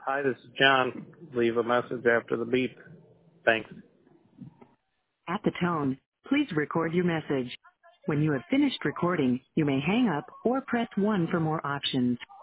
Hi, this is John. Leave a message after the beep. Thanks. At the tone, please record your message. When you have finished recording, you may hang up or press 1 for more options.